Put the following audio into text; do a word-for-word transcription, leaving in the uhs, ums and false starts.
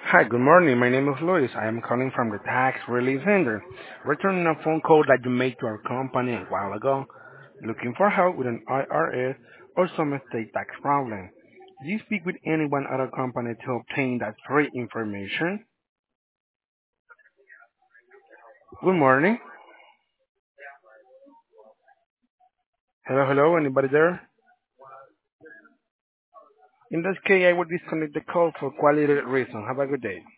Hi, good morning. My name is Luis. I am calling from the Tax Relief Center, returning a phone call that you made to our company a while ago, looking for help with an I R S or some estate tax problem. Do you speak with anyone at our company to obtain that free information? Good morning. Hello, hello, anybody there? In this case, I will disconnect the call for quality reason. Have a good day.